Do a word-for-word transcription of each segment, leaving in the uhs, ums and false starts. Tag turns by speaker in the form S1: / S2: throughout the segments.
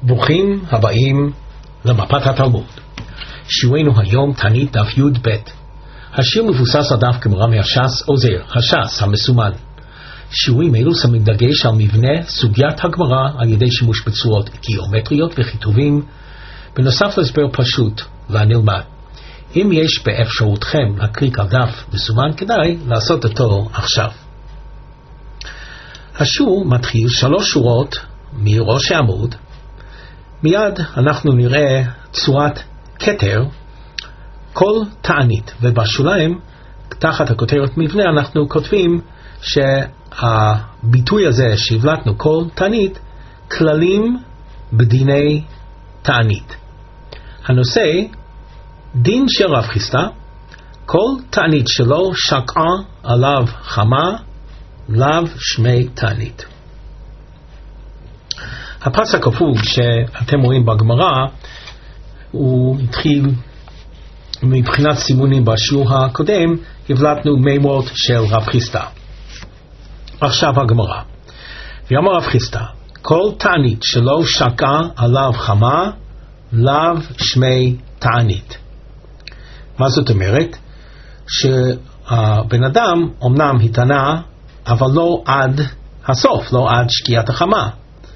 S1: ברוכים הבאים למפת התלמוד. שיעורנו היום תענית דף י"ב. השיר מבוסס על דף גמרא מהש"ס עוזר, הש"ס המסומן. שיעורים אלו שמים דגש על מבנה סוגיית הגמרא על ידי שימוש בצורות גיאומטריות וכיתובים, בנוסף להסבר פשוט והנלמד. אם יש באפשרותכם להקליק על דף מסומן, כדאי לעשות אותו עכשיו. השיעור מתחיל שלוש שורות מראש העמוד. מיד אנחנו נראה צורת כתר, כל תענית, ובשוליים תחת הכותרת מבנה אנחנו כותבים שהביטוי הזה שהבלטנו כל תענית, כללים בדיני תענית. הנושא דין של רב חיסדא, כל תענית שלו שקעה עליו חמה, לאו שמי תענית. הפס הכפול שאתם רואים בגמרא הוא התחיל מבחינת סימונים בשיעור הקודם, הבלטנו מימות של רב חיסדא. עכשיו הגמרא. ויאמר רב חיסדא, כל תענית שלא שקעה עליו חמה, לאו שמי תענית. מה זאת אומרת? שהבן אדם אמנם התענה, אבל לא עד הסוף, לא עד שקיעת החמה.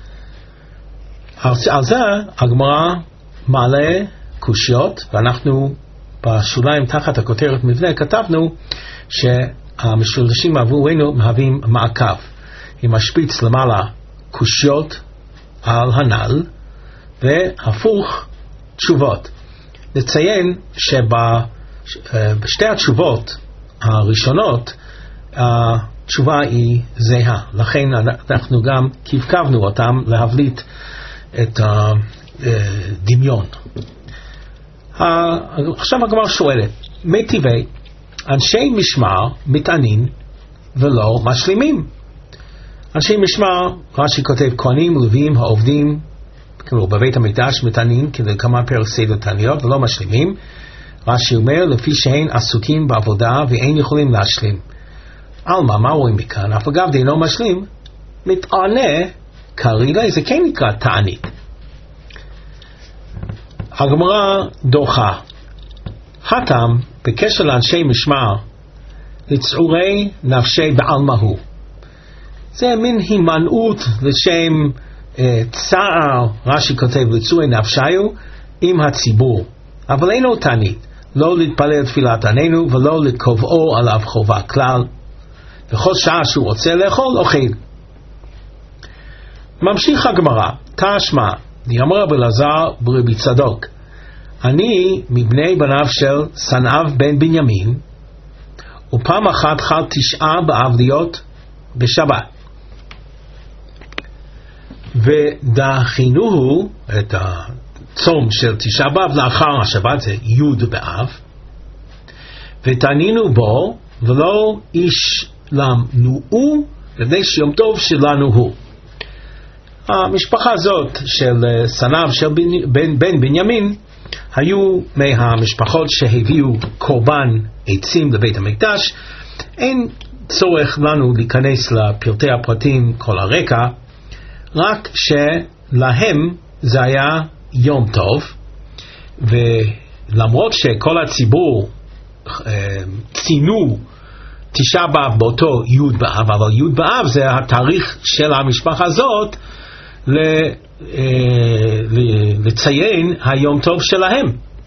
S1: על זה הגמרא מעלה קושיות, ואנחנו בשוליים תחת הכותרת מבנה כתבנו שהמשולשים עבורנו מהווים מעקב. עם השפיץ למעלה קושיות על הנ"ל, והפוך תשובות. נציין שבשתי התשובות הראשונות התשובה היא זהה, לכן אנחנו גם קבקבנו אותם להבליט את הדמיון. עכשיו הגמרא שואלת, מטבעי אנשי משמר מתענים ולא משלימים. אנשי משמר, רש"י כותב, כהנים ולוויים העובדים כמו בבית המקדש מתענים כדי כמה פרק סדר תעניות ולא משלימים. רש"י אומר, לפי שהן עסוקים בעבודה ואין יכולים להשלים. אלמה, מה רואים מכאן? אף אגב דינו משלים, מתענה כרגע, זה כן נקרא תענית. הגמרא דוחה. הטעם בקשר לאנשי משמר לצעורי נפשי בעלמא הוא. זה מין הימנעות לשם אה, צער, רש"י כותב לצעורי נפשיו עם הציבור. אבל אינו תענית, לא להתפלל תפילת עננו ולא לקובעו עליו חובה כלל. בכל שעה שהוא רוצה לאכול, אוכל. ממשיך הגמרא, תשמע, אמר רבי אלעזר ברבי צדוק, אני מבני בניו של סנאב בן בנימין, ופעם אחת חל תשעה באב להיות בשבת. ודחינוהו את הצום של תשעה באב לאחר השבת, זה י' באב, ותענינו בו ולא איש למנועו לפני שיום טוב שלנו הוא. המשפחה הזאת של סנאב של בן, בן בנימין היו מהמשפחות שהביאו קורבן עצים לבית המקדש. אין צורך לנו להיכנס לפרטי הפרטים כל הרקע, רק שלהם זה היה יום טוב, ולמרות שכל הציבור ציינו תשעה באב באותו י' באב, אבל י' באב זה התאריך של המשפחה הזאת לציין היום טוב שלהם.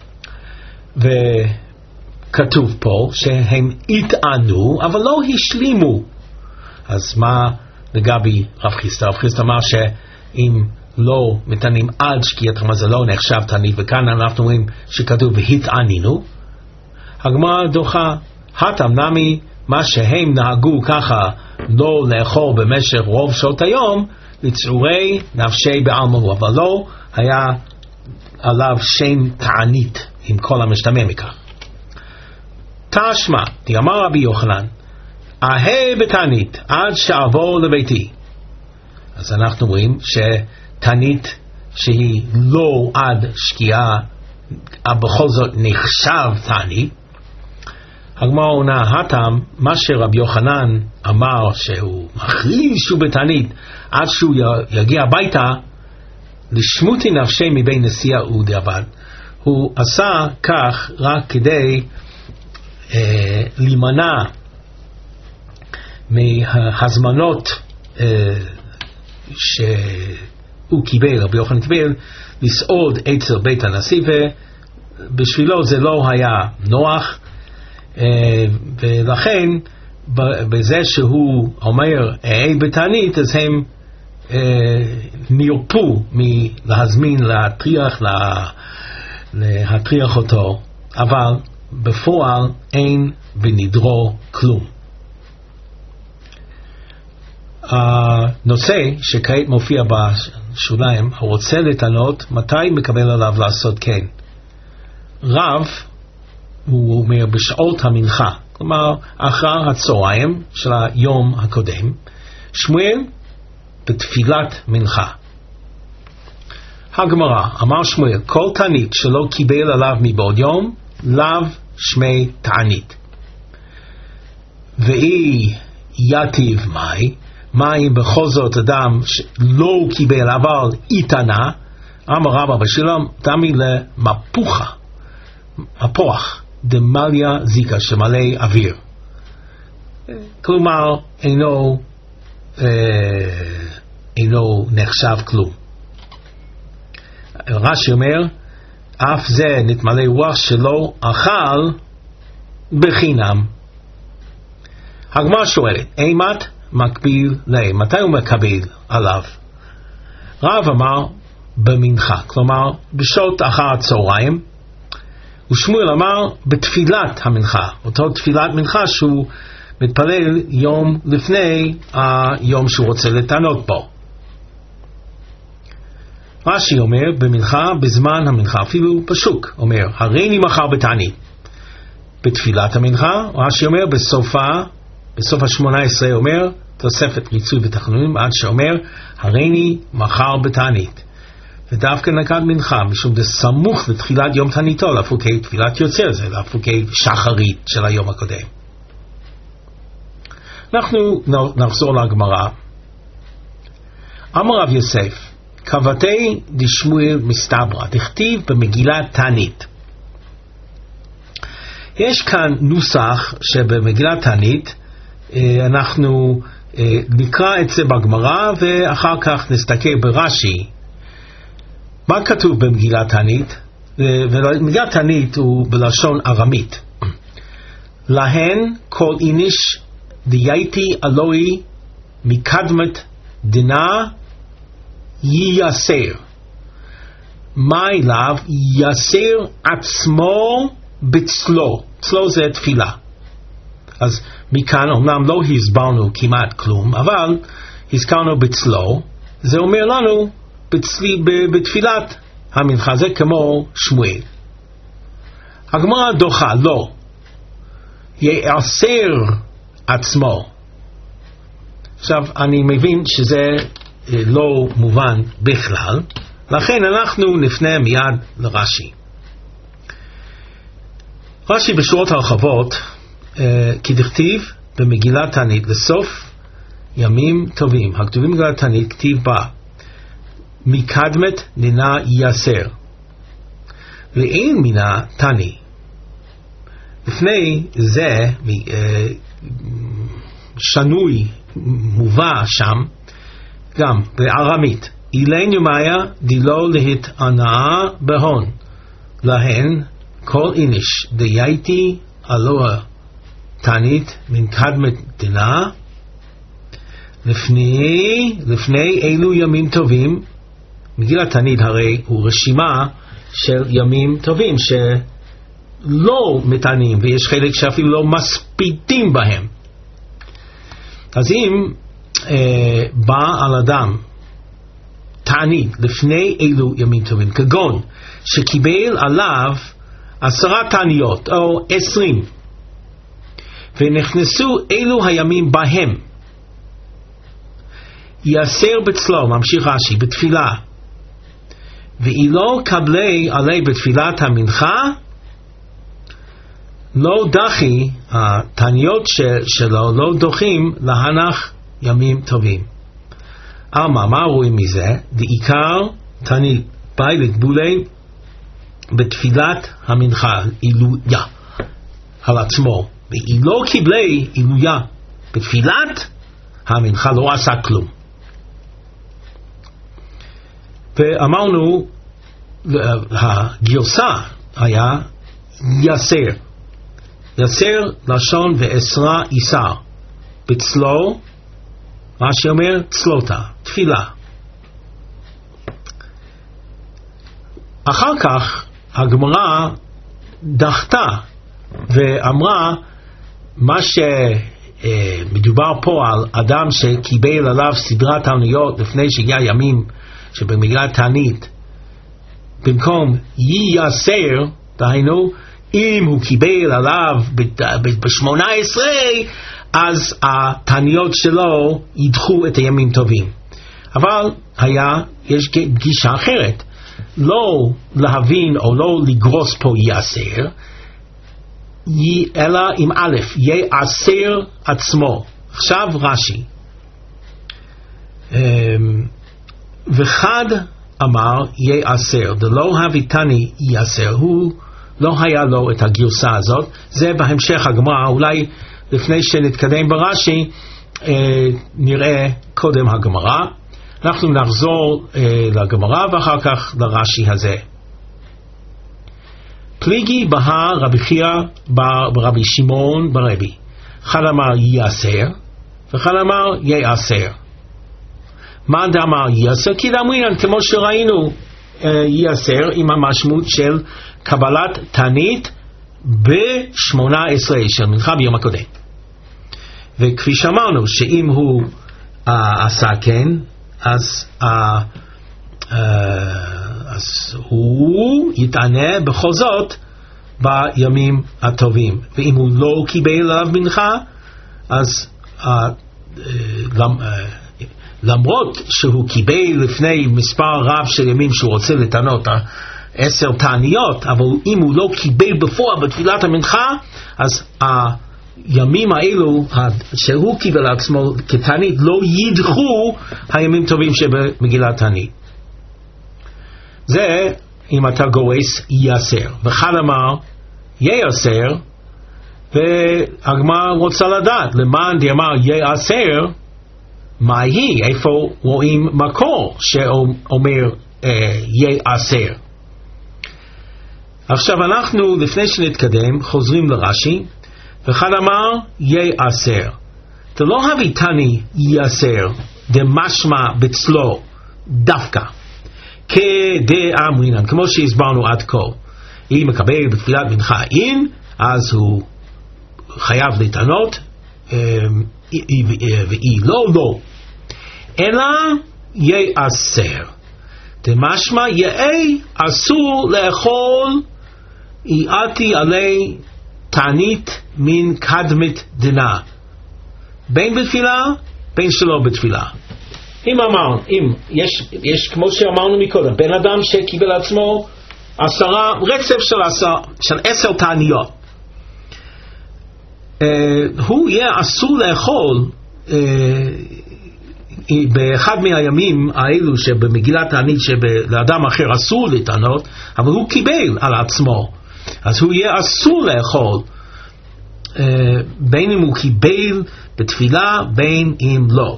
S1: וכתוב פה שהם התענו אבל לא השלימו. אז מה לגבי רב חיסדא? רב חיסדא אמר שאם לא מתענים עד שקיעת החמה זה לא נחשב תענית, וכאן אנחנו רואים שכתוב והתענינו. הגמרא דוחה, הטעם נמי, מה שהם נהגו ככה לא לאכול במשך רוב שעות היום לצעורי נפשי בעלמא הוא, אבל לא היה עליו שם תענית עם כל המשתמע מכך. תשמע, אמר רבי יוחנן, אהה בתענית עד שאעבור לביתי. אז אנחנו רואים שתענית שהיא לא עד שקיעה בכל זאת נחשב תענית. הגמרא עונה, הטעם מה שרבי יוחנן אמר שהוא מכריז שהוא בתענית עד שהוא יגיע הביתה, לשמותי נפשי מבין נסיעה ודיעבד. הוא עשה כך רק כדי אה, להימנע מהזמנות אה, שהוא קיבל, רבי יוחנן קיבל, לסעוד אצל בית הנשיא, ובשבילו זה לא היה נוח, אה, ולכן בזה שהוא אומר אהי בתענית, אז הם אה, נרפו מלהזמין להטריח, לה, להטריח אותו, אבל בפועל אין בנדרו כלום. הנושא שכעת מופיע בשוליים, הרוצה לטענות מתי מקבל עליו לעשות כן. רב, הוא אומר בשעות המנחה, כלומר אחר הצהריים של היום הקודם. שמואל בתפילת מנחה. הגמרא, אמר שמואל, כל תענית שלא קיבל עליו מבעוד יום, לאו שמי תענית. ואי יתיב מאי, מה אם בכל זאת אדם לא קיבל אבל איתנה, אמר רבא בשלום, דמי למפוחה, הפוח, דמליה זיקה, שמלא אוויר. כלומר, אינו, אה, אינו נחשב כלום. רש"י אומר, אף זה נתמלא רוח שלא אכל בחינם. הגמרא שואלת, אימת מקביל להם, מתי הוא מקבל עליו? רב אמר במנחה, כלומר בשעות אחר הצהריים, ושמואל אמר בתפילת המנחה, אותו תפילת מנחה שהוא מתפלל יום לפני היום שהוא רוצה לטענות בו. רש"י אומר במנחה, בזמן המנחה, אפילו פסוק אומר הריני מחר בתענית. בתפילת המנחה רש"י אומר בסופה, בסוף ה-שמונה עשרה אומר תוספת ריצוי ותחנונים, עד שאומר הריני מחר בתענית. ודווקא נקד מנחה משום זה סמוך לתחילת יום תעניתו, להפוקי תפילת יוצר, זה להפוקי שחרית של היום הקודם. אנחנו נחזור להגמרא. אמר רב יוסף, קבתי דשמואל מסתברא, דכתיב במגילת תענית. יש כאן נוסח שבמגילת תענית אנחנו נקרא את זה בגמרא ואחר כך נסתכל ברש"י מה כתוב במגילת תענית. ומגילת תענית הוא בלשון ארמית. להן כל איניש דייתי אלוהי מקדמת דינה ייסר. מה אליו? ייסר עצמו בצלו. צלו זה תפילה. אז מכאן אומנם לא הסברנו כמעט כלום, אבל הזכרנו בצלו, זה אומר לנו בצלי, בתפילת המנחה, זה כמו שמואל. הגמרא דוחה, לא. ייסר עצמו. עכשיו אני מבין שזה לא מובן בכלל, לכן אנחנו נפנה מיד לרש"י. רש"י בשורות הרחבות, כי דכתיב במגילת תענית לסוף ימים טובים, הכתובים במגילת תענית כתיב בה מקדמת דינה ייסר ואין מינה תני. לפני זה שנוי מובא שם גם בארמית, אילן יומיה דילו להתענאה בהון, להן כל איניש דייתי אלוה תענית מקדמת דינה. לפני, לפני אילו ימים טובים, מגילת תענית הרי הוא רשימה של ימים טובים שלא מתענים, ויש חלק שאפילו לא מספידים בהם. אז אם אה, בא על אדם תענית לפני אילו ימים טובים, כגון שקיבל עליו עשרה תעניות או עשרים, ונכנסו אילו הימים בהם, ייסר בצלו, ממשיך רש"י, בתפילה, ואילו קבלי עלי בתפילת המנחה, לא דחי, התעניות שלו לא דוחים להנח ימים טובים. אמה, מה רואים מזה? דעיקר תענית באי לגבולי בתפילת המנחה עילויה על עצמו, והיא לא קיבלי עילויה בתפילת המנחה, לא עשה כלום. ואמרנו הגרסה היה יסר, יסר לשון ועשרה איסר בצלו, מה שאומר צלותה, תפילה. אחר כך הגמרא דחתה ואמרה מה שמדובר פה על אדם שקיבל עליו סדרת תעניות לפני שהגיע ימים שבמגילת תענית, במקום ייסר, דהיינו אם הוא קיבל עליו ב-שמונה עשרה, אז התעניות שלו ידחו את הימים טובים. אבל היה, יש גישה אחרת, לא להבין או לא לגרוס פה ייסר, אלא עם א', ייסר עצמו. עכשיו רש"י, וחד אמר ייסר, דלא הביתני ייסר, הוא לא היה לו את הגרסה הזאת. זה בהמשך הגמרא, אולי לפני שנתקדם ברש"י אה, נראה קודם הגמרא. אנחנו נחזור אה, לגמרא ואחר כך לרש"י הזה. פליגי בהר רבי חייא ברבי שמעון ברבי, אחד אמר ייסר ואחד אמר ייסר. מה דאמר ייסר? כי דאמרינן, כמו שראינו, ייסר עם המשמעות של קבלת תענית ב-שמונה עשרה של מנחה ביום הקודם. וכפי שאמרנו, שאם הוא uh, עשה כן, אז, uh, uh, אז הוא יתענה בכל זאת בימים הטובים. ואם הוא לא קיבל עליו מנחה, אז uh, uh, למ, uh, למרות שהוא קיבל לפני מספר רב של ימים שהוא רוצה לטענות עשר תעניות, אבל אם הוא לא קיבל בפועל בתפילת המנחה, אז הימים האלו שהוא קיבל עצמו כתענית לא ידחו הימים טובים שבמגילת תענית. זה אם אתה גורס ייסר. ואחד אמר ייסר, והגמרא רוצה לדעת למען דאמר ייסר מה היא, איפה רואים מקור שאומר אה, ייסר. עכשיו אנחנו לפני שנתקדם חוזרים לרש"י, ואחד אמר ייסר, דלא הביתני ייסר דמשמע בצלו דווקא כדאמרינן, כמו שהסברנו עד כה, אם מקבל בתפילת מנחה אין, אז הוא חייב לטענות, ואי לא לא, אלא ייסר דמשמע יהי אסור לאכול איעתי עלי תענית מן קדמת דנא, בין בתפילה בין שלא בתפילה. אם אמרנו, אם יש, יש כמו שאמרנו מקודם, בן אדם שקיבל עצמו עשרה רצף של עשר, של עשר תעניות, uh, הוא יהיה אסור לאכול uh, באחד מהימים האלו שבמגילת תענית שלאדם אחר אסור לטענות, אבל הוא קיבל על עצמו, אז הוא יהיה אסור לאכול uh, בין אם הוא קיבל בתפילה בין אם לא.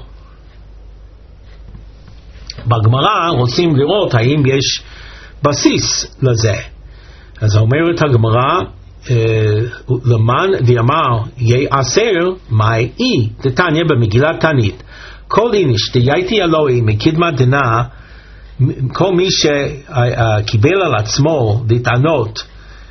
S1: בגמרא רוצים לראות האם יש בסיס לזה. אז אומרת הגמרא, למען דאמר ייסר מאי אי דתניא במגילת תענית, כל איניש דייתי אלוהי מקדמת דנא, כל מי שקיבל על עצמו לטענות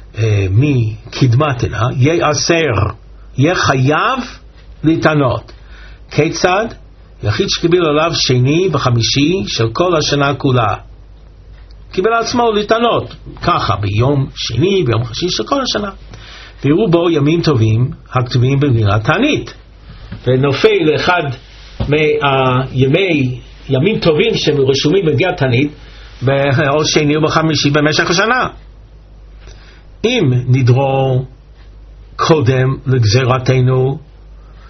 S1: מקדמת דנא ייסר, יהיה חייב לטענות. כיצד? יחיד שקיבל עליו שני וחמישי של כל השנה כולה, קיבל עצמו לטענות ככה ביום שני ביום חמישי של כל השנה, ויראו בו ימים טובים הכתובים במגילת תענית, ונופל לאחד מהימי ימים טובים שרשומים במגילת תענית או שני או בחמישי במשך השנה. אם נדרו קודם לגזירתנו,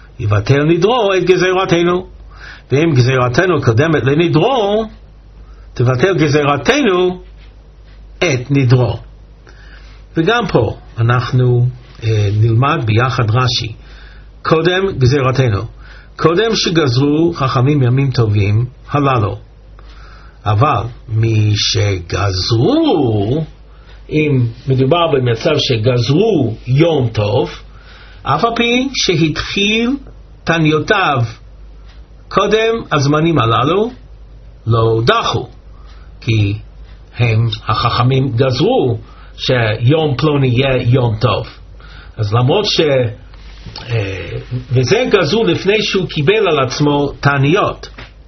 S1: יבטל נדרו את גזירתנו, ואם גזירתנו קודמת לנדרו, תבטל גזירתנו את נדרו. וגם פה אנחנו אה, נלמד ביחד רש"י. קודם גזירתנו, קודם שגזרו חכמים ימים טובים הללו, אבל מי שגזרו, אם מדובר במצב שגזרו יום טוב, אף על פי שהתחיל תניותיו קודם הזמנים הללו, לא דחו, כי הם החכמים גזרו שיום פלוני יהיה יום טוב. אז למרות ש... וזה גזרו לפני שהוא קיבל על עצמו תעניות.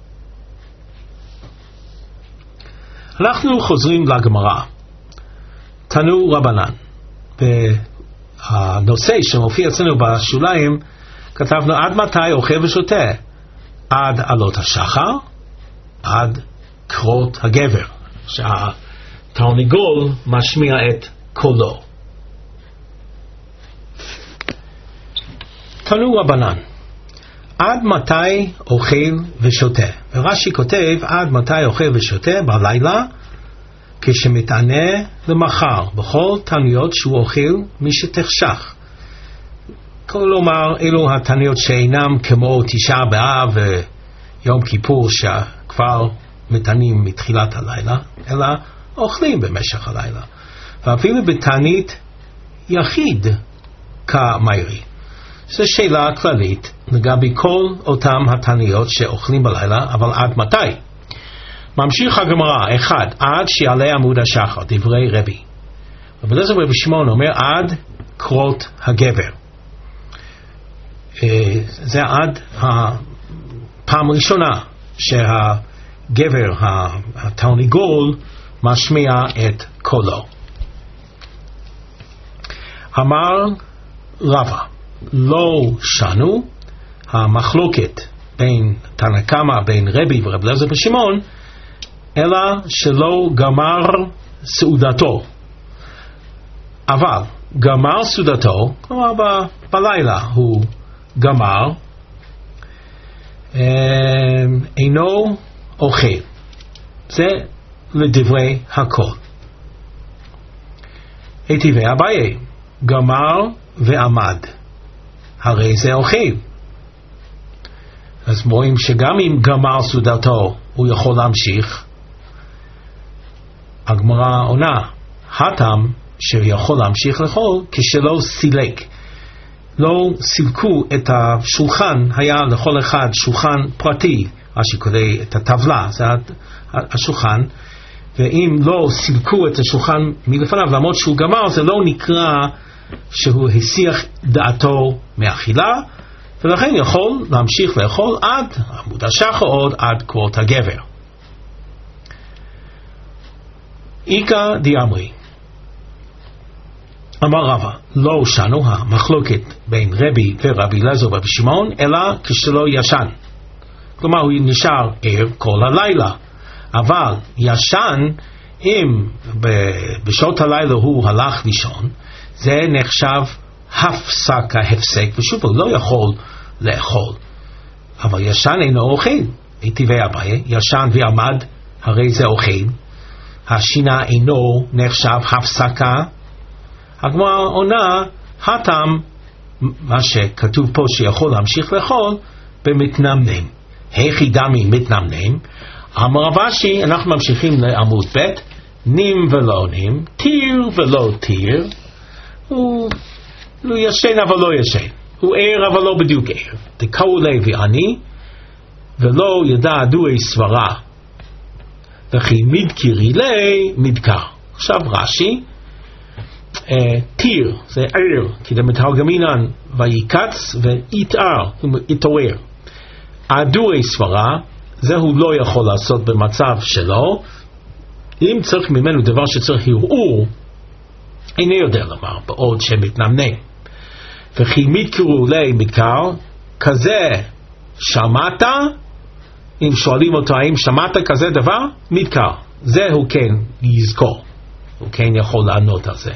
S1: אנחנו חוזרים לגמרא. תנו רבנן. והנושא שמופיע אצלנו בשוליים, כתבנו עד מתי אוכל ושותה? עד עלות השחר, עד קרות הגבר, שהתרנגול משמיע את קולו. תנו רבנן, עד מתי אוכל ושותה? ורש"י כותב, עד מתי אוכל ושותה? בלילה, כשמתענה למחר, בכל תעניות שהוא אוכל משתחשך. כלומר, אלו התעניות שאינם כמו תשעה באב ויום כיפור שכבר מתענים מתחילת הלילה, אלא אוכלים במשך הלילה. ואפילו בתענית יחיד כמיירי. זו שאלה כללית לגבי כל אותם התעניות שאוכלים בלילה, אבל עד מתי? ממשיך הגמרא, אחד, עד שיעלה עמוד השחר, דברי רבי. ובלזר רבי שמעון אומר, עד קרות הגבר. זה עד הפעם הראשונה שהגבר, התרנגול, משמיע את קולו. אמר רבא, לא שנו, המחלוקת בין תנא קמא, בין רבי ורבי אלעזר ושמעון, אלא שלא גמר סעודתו. אבל גמר סעודתו, כלומר ב- בלילה הוא גמר, אינו אוכל. זה לדברי הכל. היטיבי אביי, גמר ועמד, הרי זה אוכל. אז רואים שגם אם גמר סעודתו הוא יכול להמשיך. הגמרא עונה, הטעם שיכול להמשיך לאכול כשלא סילק. לא סילקו את השולחן, היה לכל אחד שולחן פרטי, מה שקורא את הטבלה, זה השולחן, ואם לא סילקו את השולחן מלפניו, למרות שהוא גמר, זה לא נקרא שהוא הסיח דעתו מאכילה, ולכן יכול להמשיך לאכול עד עמוד השחר, עוד עד קרות הגבר. איקא דיאמרי, אמר רבא, לא שנו המחלוקת בין רבי ורבי אלעזר ורבי שמעון, אלא כשלא ישן. כלומר, הוא נשאר ער כל הלילה. אבל ישן, אם בשעות הלילה הוא הלך לישון, זה נחשב הפסק ההפסק, ושוב, הוא לא יכול לאכול. אבל ישן אינו אוכל. היטיבי אביי, ישן ועמד, הרי זה אוכל. השינה אינו נחשב הפסקה. הגמרא עונה, הטעם, מה שכתוב פה שיכול להמשיך לאכול, במתנמנם. היכי דמי מתנמנם. אמר רב אשי, אנחנו ממשיכים לעמוד ב', נים ולא נים, תיר ולא תיר. הוא לא ישן אבל לא ישן. הוא ער אבל לא בדיוק ער. דקאו לוי עני, ולא ידע דוי סברה. וכי מדקירי לי מדקר. עכשיו רש"י, תיר, זה ער, כי זה מתרגמינן ויקץ ויתער, הוא יתעורר. הדוי סברה, זה הוא לא יכול לעשות במצב שלו. אם צריך ממנו דבר שצריך הרהור, איני יודע לומר, בעוד שמתנמנם. וכי מדקרו לי מדקר, כזה שמעת, אם שואלים אותו האם שמעת כזה דבר, מדקר. זה הוא כן יזכור, הוא כן יכול לענות על זה.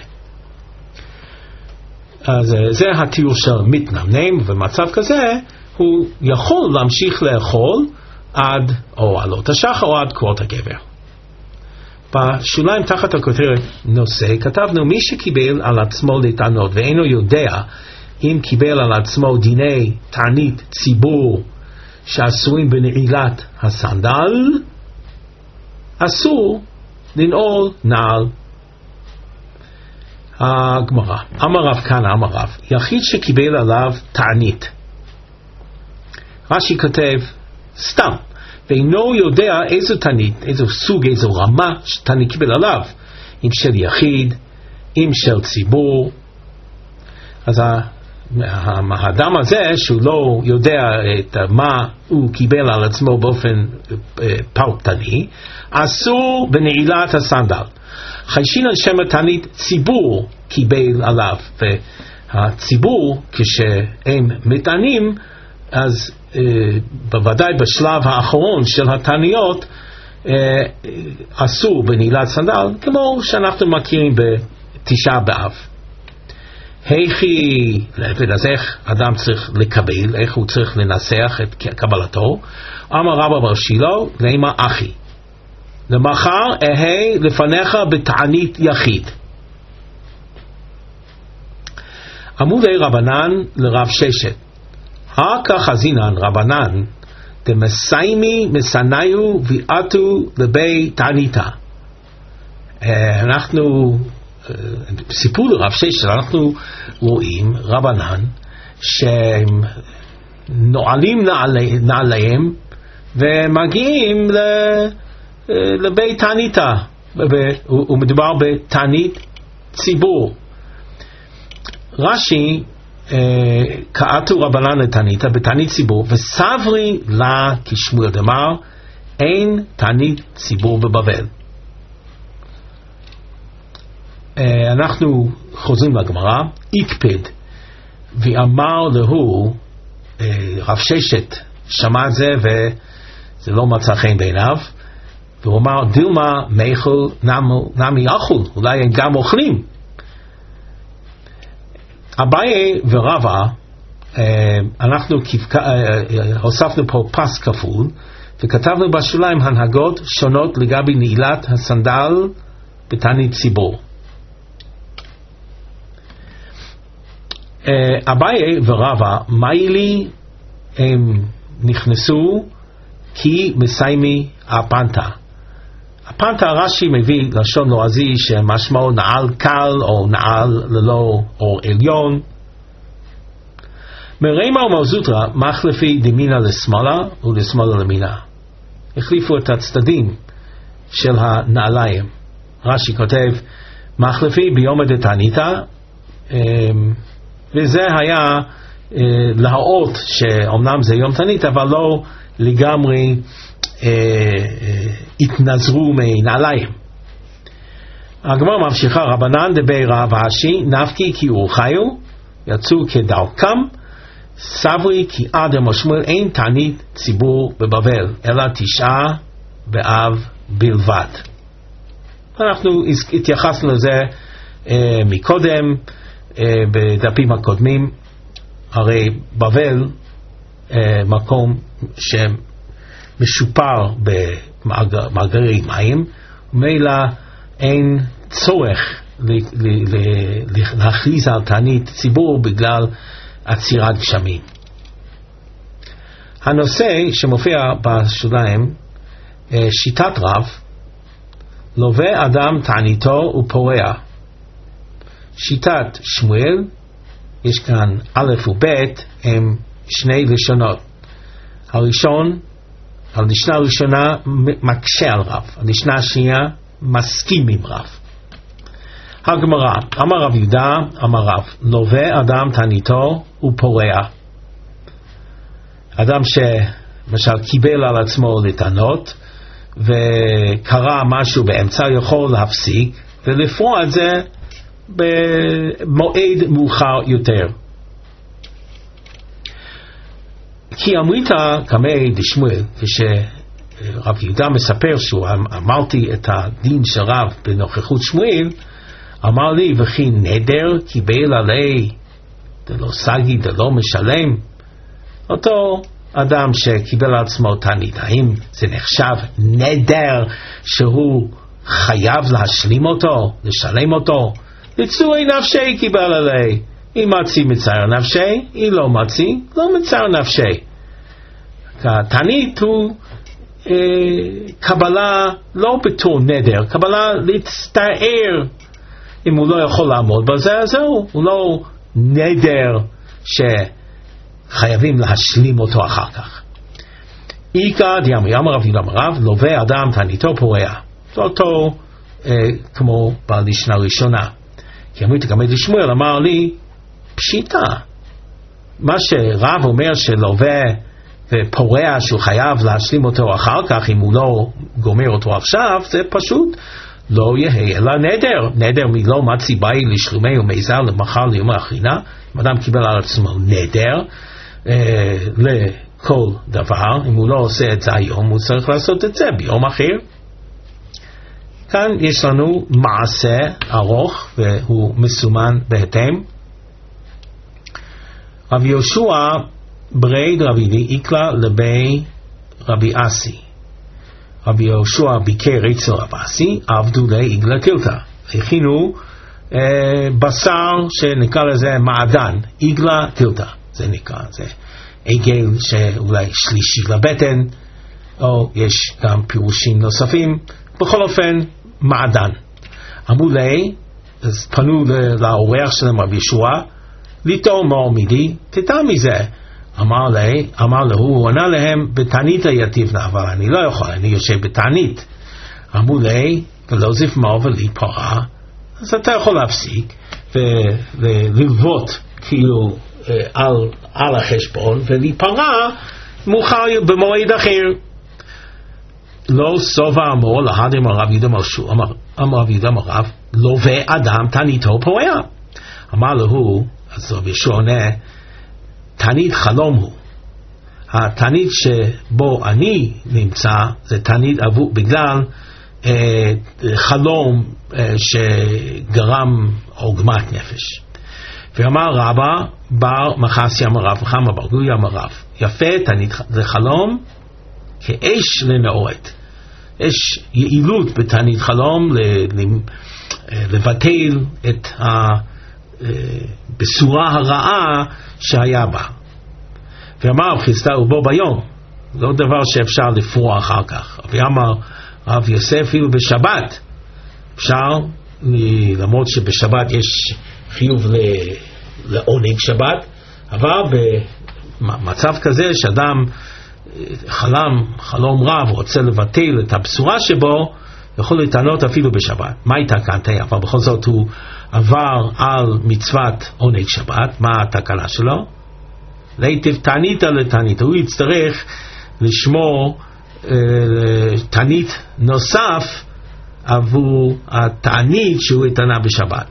S1: אז זה התיאור של מתנמנם, ובמצב כזה הוא יכול להמשיך לאכול עד או עלות השחר או עד קרות הגבר. בשוליים תחת הכותרת נושא כתבנו מי שקיבל על עצמו לטענות ואינו יודע אם קיבל על עצמו דיני תענית ציבור שאסורים בנעילת הסנדל, אסור לנעול נעל. הגמרא, אמר רב כהנא אמר רב, יחיד שקיבל עליו תענית, רש"י כותב סתם, ואינו יודע איזו תענית, איזו סוג, איזו רמה שתענית קיבל עליו, אם של יחיד, אם של ציבור. אז האדם הזה שהוא לא יודע את מה הוא קיבל על עצמו באופן פרטני, אסור בנעילת הסנדל. חיישין על שם התענית ציבור קיבל עליו, והציבור כשהם מטענים אז אה, בוודאי בשלב האחרון של התעניות אה, אסור בנעילת סנדל, כמו שאנחנו מכירים בתשעה באב. היכי, אז איך אדם צריך לקבל, איך הוא צריך לנסח את קבלתו? אמר רבא בר שילה לאמא אחי, למחר אהה לפניך בתענית יחיד. אמרו לי רבנן לרב ששת, הכא חזינן רבנן דמסיימי מסניו ויעתו לבי תעניתה. אנחנו סיפור לרב ששת, אנחנו רואים רבנן שהם נועלים נעלי, נעליהם ומגיעים ל, לבי תעניתה, ומדובר בתענית ציבור. רש"י קעתו רבנן לתעניתה בתענית ציבור וסברי לה כשמואל דאמר אין תענית ציבור בבבל. אנחנו חוזרים לגמרא, יקפד ואמר להו, רב ששת שמע את זה וזה לא מצא חן בעיניו, והוא אמר דילמה מאכול נמי אכול, אולי הם גם אוכלים. אביי ורבא, אנחנו הוספנו פה פס כפול וכתבנו בשוליים הנהגות שונות לגבי נעילת הסנדל בתענית ציבור. אביי ורבא מיילי הם נכנסו כי מסיימי הפנטה. הפנטה רש"י מביא לשון לועזי שמשמעו נעל קל או נעל ללא אור עליון. מריימא ומרזוטרא מחלפי דמינה לשמאלה ולשמאלה למינה, החליפו את הצדדים של הנעליים. רש"י כותב מחלפי ביום דתעניתא, וזה היה להראות שאומנם זה יום תענית אבל לא לגמרי התנזרו מנעליים. הגמרא ממשיכה, רבנן דבי רב אשי נפקי כי אורחיו יצאו כדרכם סברי כי עד המשמואל אין תענית ציבור בבבל אלא תשעה באב בלבד. אנחנו התייחסנו לזה אה, מקודם אה, בדפים הקודמים. הרי בבל אה, מקום שמשופר במאגרי מים, ומילא אין צורך להכריז על תענית ציבור בגלל עצירת גשמים. הנושא שמופיע בשוליים, שיטת רב, לווה אדם תעניתו ופורע. שיטת שמואל, יש כאן א' וב' הם שני לשונות. הראשון, הלשנה הראשונה מקשה על רב, הלשנה השנייה מסכים עם רב. הגמרא, אמר רב יהודה, אמר רב, לווה אדם תעניתו ופורע. אדם שמשל קיבל על עצמו לטענות וקרה משהו באמצע, יכול להפסיק ולפרוע את זה במועד מאוחר יותר. כי אמרית קמי דשמואל, כשרב יהודה מספר שהוא אמרתי את הדין של רב בנוכחות שמואל, אמר לי וכי נדר קיבל עלי דלא סגי דלא משלם. אותו אדם שקיבל על עצמו תענית, האם זה נחשב נדר שהוא חייב להשלים אותו, לשלם אותו. לצורי נפשי קיבל עלי. אם מצי מצער נפשי, אם לא מצי, לא מצער נפשי. התענית הוא אה, קבלה לא בתור נדר, קבלה להצטער. אם הוא לא יכול לעמוד בזה, אז זהו, הוא לא נדר שחייבים להשלים אותו אחר כך. איקא דיאמר יאמר רב יהודה אמר רב, לווה אדם תעניתו פורע. זה אותו אה, כמו בלשנה ראשונה. כי אמרתי גם את שמואל אמר לי, פשיטה. מה שרב אומר שלווה ופורע שהוא חייב להשלים אותו אחר כך, אם הוא לא גומר אותו עכשיו, זה פשוט לא יהיה אלא נדר. נדר מלא מצי באי לשלומי ומיזר למחר ליום האחרינה. אם אדם קיבל על עצמו נדר אה, לכל דבר, אם הוא לא עושה את זה היום, הוא צריך לעשות את זה ביום אחר. כאן יש לנו מעשה ארוך והוא מסומן בהתאם. רבי יהושע ברד רבי איקלה לבי רבי אסי. רבי יהושע ביקר אצל רבי אסי, עבדו לעגלה טילתא. הכינו אה, בשר שנקרא לזה מעדן, עגלה טילתא. זה נקרא, זה עגל שאולי שלישי לבטן, או יש גם פירושים נוספים. בכל אופן, מעדן. אמרו לי, אז פנו לאורח שלהם רבי יהושע, ליטול מאור מידי, תטע מזה. אמר לי, אמר לו, הוא ענה להם, בתענית היטיבנה, אבל אני לא יכול, אני יושב בתענית. אמרו לי, ולהוסיף מאור ולהיפרע, אז אתה יכול להפסיק, וללוות כאילו על, על החשבון, ולהיפרע מאוחר במועד אחר. לא סובה אמור להדם הרב יהודה מרשו, אמר רב יהודה מרב, לווה אדם תעניתו פורע. אמר לו, אז רב יהושע עונה, תענית חלום הוא. התענית שבו אני נמצא, זה תענית עבור, בגלל אה, חלום אה, שגרם עוגמת נפש. ואמר רבא, בר מחסי אמר רב, חמא בר גויה אמר רב, יפה, תענית זה חלום, כאש לנאורת. יש יעילות בתענית חלום לבטל את הבשורה הרעה שהיה בה. ואמר חיסטה ובו ביום, לא דבר שאפשר לפרוע אחר כך. ואמר רב יוסף אפילו בשבת אפשר, למרות שבשבת יש חיוב לעונג שבת, אבל במצב כזה שאדם חלם, חלום רב, רוצה לבטל את הבשורה שבו, יכול לטענות אפילו בשבת. מה הייתה כאן? אבל בכל זאת הוא עבר על מצוות עונג שבת. מה התקנה שלו? להיטיב תענית לתענית. הוא יצטרך לשמור אה, תענית נוסף עבור התענית שהוא התענה בשבת.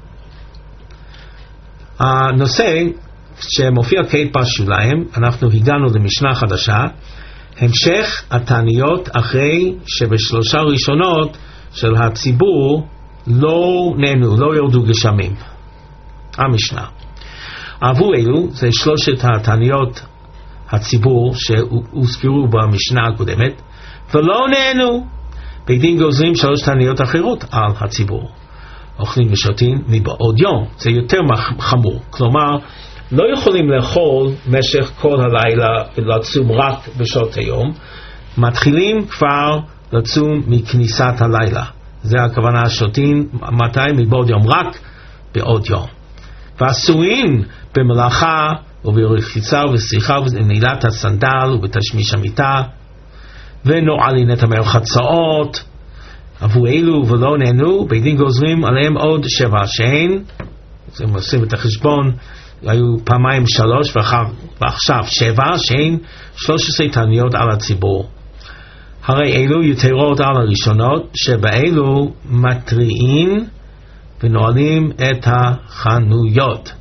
S1: הנושא שמופיע כעת בשוליים, אנחנו הגענו למשנה חדשה, המשך התעניות אחרי שבשלושה ראשונות של הציבור לא נהנו, לא ירדו גשמים. המשנה. עבור אלו, זה שלושת התעניות הציבור שהוזכרו במשנה הקודמת, ולא נהנו. בית דין גוזרים שלוש תעניות אחרות על הציבור. אוכלים ושותים מבעוד יום. זה יותר חמור. כלומר, לא יכולים לאכול משך כל הלילה ולצום רק בשעות היום. מתחילים כבר לצום מכניסת הלילה. זה הכוונה שותים מתי? מבעוד יום, רק בעוד יום. ועשויים במלאכה וברחיצה ובשיחה ובנעילת הסנדל ובתשמיש המיטה, ונועלים את המרחצאות. עבור אלו ולא נהנו, בית דין גוזרים עליהם עוד שבע שהן, אז הם עושים את החשבון, היו פעמיים שלוש ועכשיו שבע שהן שלוש עשרה תעניות על הציבור. הרי אלו יתרות על הראשונות, שבאלו מטריעים ונועלים את החנויות.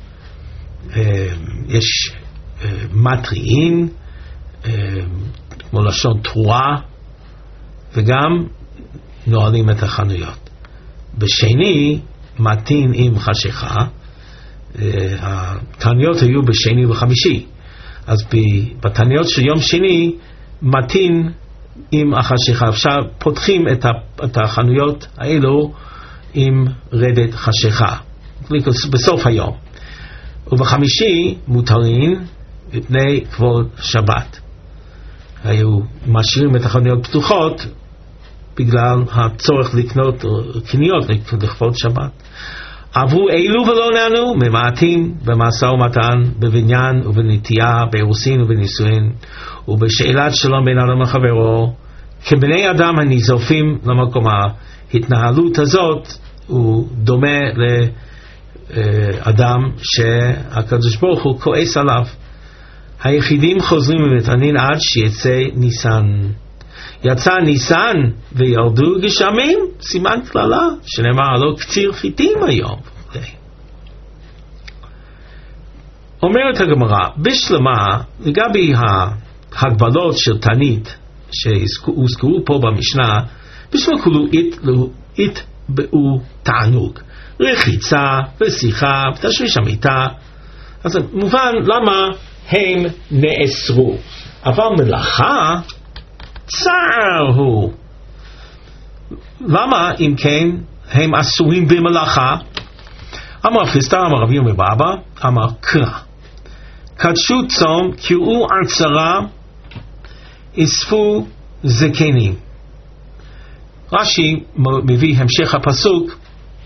S1: יש מטריעים כמו לשון תרועה, וגם נועלים את החנויות. בשני מתין עם חשיכה. התעניות היו בשני וחמישי, אז בתעניות של יום שני מתין עם החשיכה. אפשר פותחים את, ה, את החנויות האלו עם רדת חשיכה בסוף היום. ובחמישי מותרים מפני כבוד שבת. היו משאירים את החנויות פתוחות בגלל הצורך לקנות קניות לכבוד שבת. עברו אילו ולא נענו, ממעטים במשא ומתן, בבניין ובנטייה, באירוסין ובנישואין, ובשאלת שלום בין אדם לחברו, כבני אדם הניזופים למקום. ההתנהלות הזאת הוא דומה לאדם שהקדוש ברוך הוא כועס עליו. היחידים חוזרים ומתענין עד שיצא ניסן. יצא ניסן וירדו גשמים, סימן כללה שנאמר לא קציר חיטים היום. אומרת הגמרא בשלמה לגבי ההגבלות של תענית שהוזכרו פה במשנה, בשביל כולו אית באו תענוג, רחיצה ושיחה ותשמיש המיטה. אז מובן למה הם נאסרו, אבל מלאכה צער הוא. למה אם כן הם אסורים במלאכה? אמר רב חיסדא אמר רבי ירמיה בר אבא אמר קרא קדשו צום קראו עצרה אספו זקנים. רש"י מביא המשך הפסוק,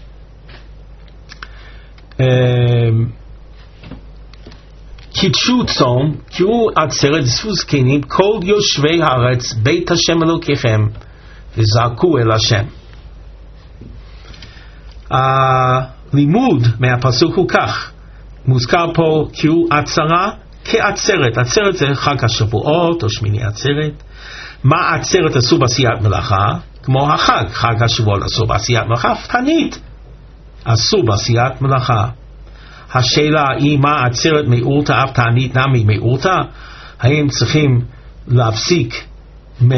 S1: קידשו צום קראו עצרת אספו זקנים כל יושבי הארץ בית השם אלוקיכם וזעקו אל השם. הלימוד מהפסוק הוא כך, מוזכר פה קראו עצרה כעצרת. עצרת זה חג השבועות או שמיני עצרת. מה עצרת עשו בעשיית מלאכה? כמו החג, חג השבועות עשו בעשיית מלאכה, תענית עשו בעשיית מלאכה. השאלה היא מה עצרת מאורתא אף תענית נמי מאורתא? האם צריכים להפסיק מ...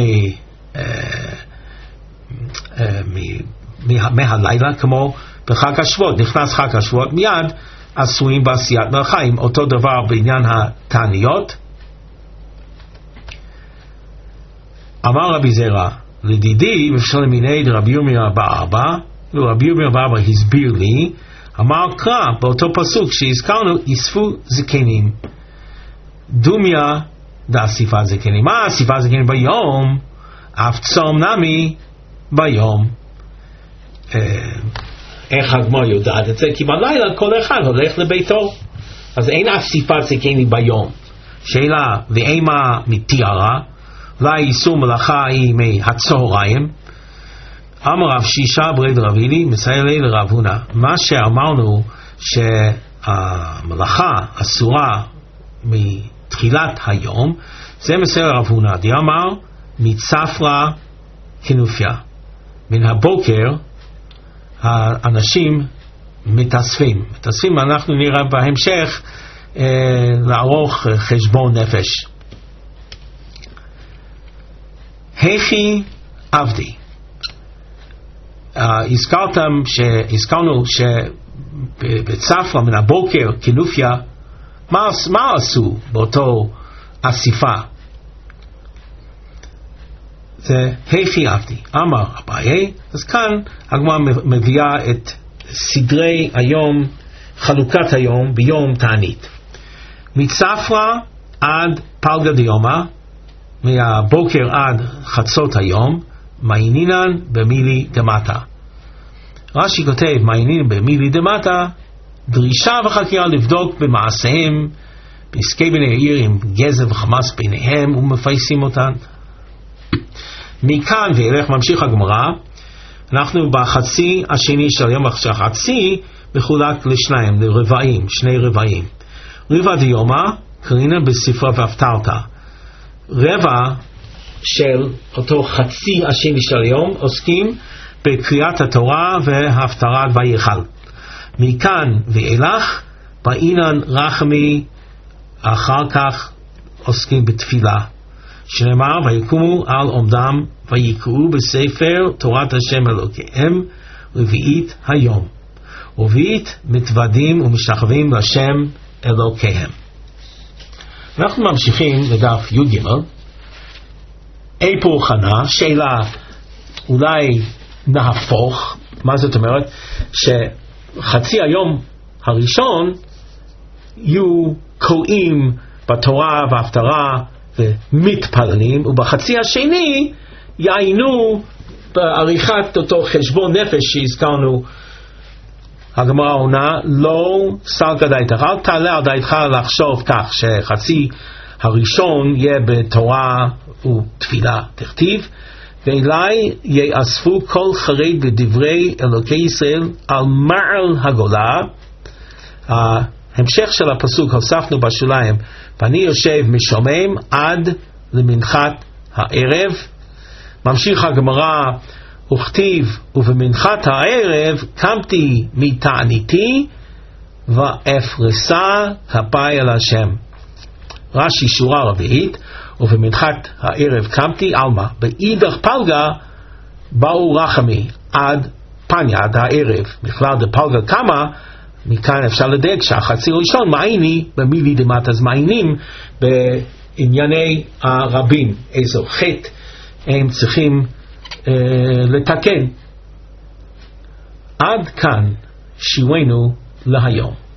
S1: מהלילה כמו בחג השבועות? נכנס חג השבועות מיד עשויים בעשיית מלאכה. עם אותו דבר בעניין התעניות. אמר רבי זרע לדידי ושל מיני רבי ירמיה בר אבא, רבי ירמיה בר אבא הסביר לי, אמר קרא באותו פסוק שהזכרנו אספו זקנים דומיה דאסיפת זקנים. מה אסיפת זקנים ביום? אף צום נמי ביום. איך הגמרא יודעת את זה? כי בלילה כל אחד הולך לביתו, אז אין אסיפת זקנים ביום. שאלה ואימה מתיארה, אולי איסור מלאכה היא מהצהריים. אמר רב שישה ברד רב הילי מסייע לי לרב הונא, מה שאמרנו שהמלאכה אסורה מתחילת היום, זה מסייע לרב הונא. די אמר מצפרא כנופיה, מן הבוקר האנשים מתאספים. מתאספים, אנחנו נראה בהמשך אה, לערוך חשבון נפש. היכי עבדי, אה, הזכרתם שהזכרנו שבצפרא מן הבוקר כנופיה, מה, מה עשו באותו אסיפה? זה היכי עבדי. אמר אביי. אז כאן הגמרא מביאה את סדרי היום, חלוקת היום ביום תענית. מצפרא עד פלגא דיומא, מהבוקר עד חצות היום, מעיינינן במילי דמטה. רש"י כותב מעיינינן במילי דמטה, דרישה וחקירה לבדוק במעשיהם, בעסקי בני העיר עם גזע וחמס ביניהם ומפייסים אותן. מכאן ואילך ממשיך הגמרא, אנחנו בחצי השני של יום החצי מחולק לשניים, לרבעים, שני רבעים. רבע דיומא קרינה בספרא והפטרתא. רבע של אותו חצי השני של יום עוסקים בקריאת התורה והפטרת ויכל. מכאן ואילך בעינן רחמי, אחר כך עוסקים בתפילה, שנאמר ויקומו על עומדם ויקראו בספר תורת השם אלוקיהם רביעית היום, רביעית מתוודים ומשתחווים לשם אלוקיהם. אנחנו ממשיכים לדף י"ג. איפור חנה, שאלה אולי נהפוך, מה זאת אומרת? שחצי היום הראשון יהיו קוראים בתורה וההפטרה ומתפללים, ובחצי השני יעיינו בעריכת אותו חשבון נפש שהזכרנו. הגמרא עונה, לא סלקא דעתך, אל תעלה על דעתך לחשוב כך שחצי הראשון יהיה בתורה ותפילה תכתיב, ואלי יאספו כל חרד בדברי אלוקי ישראל על מעל הגולה. ההמשך של הפסוק הוספנו בשוליים, ואני יושב משומם עד למנחת הערב. ממשיך הגמרא, וכתיב ובמנחת הערב קמתי מתעניתי ואפרסה כפיי אל השם. רש"י שורה רביעית, ובמנחת הערב קמתי, עלמא באידך פלגה באו רחמי עד פניה, עד הערב. בכלל דפלגה קמה, מכאן אפשר לדייק שהחצי ראשון מעייני במילי דמת, אז מעיינים בענייני הרבים, איזו חטא הם צריכים אה, לתקן. עד כאן שיעורנו להיום.